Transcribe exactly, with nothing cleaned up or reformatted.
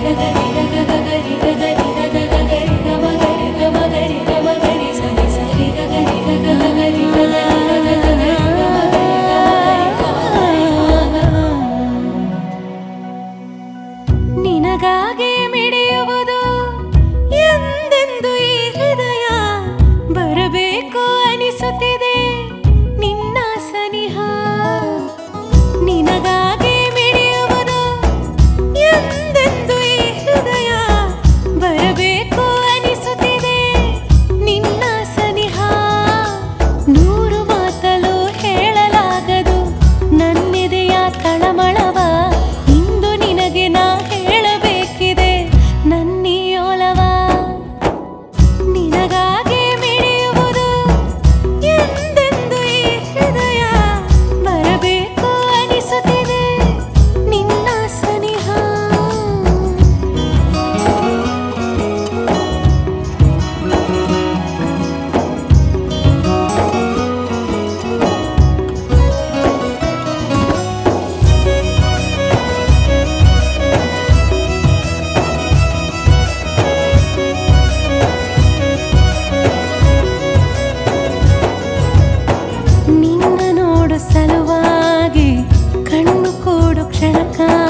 ನಿನಗಾಗಿ ಮಿಡಿಯುವುದು ಎಂದೆಂದು ಈ ಹೃದಯ ಬರಬೇಕು ಅನಿಸುತ್ತಿದೆ ನಿನ್ನ ಸನಿಹ ನಿನಗಾಗಿ ಮಿಡಿಯುವುದು ಎಂದೆಂದು ಈ ಹೃದಯ ಬರಬೇಕು ಅನಿಸುತ್ತಿದೆ ನಿನ್ನ ಸನಿಹ ನೂರು ಮಾತಲು ಹೇಳಲಾಗದು ನನ್ನೆದೆಯ ತಳಮಳವ ಇಂದು ನಿನಗೆ ನಾ ಹೇಳಬೇಕಿದೆ ನನ್ನಿಯೋಲವ ನಿನಗಾಗಿ ಮಿಡಿಯುವುದು ಎಂದೆಂದು ಈ ಹೃದಯ ಬರಬೇಕು ಅನಿಸುತ್ತಿದೆ ನಿನ್ನ ಸನಿಹ ನಿನ್ನ ನೋಡು ಸಲುವಾಗಿ ಕಣ್ಣು ಕೂಡು ಕ್ಷಣಕ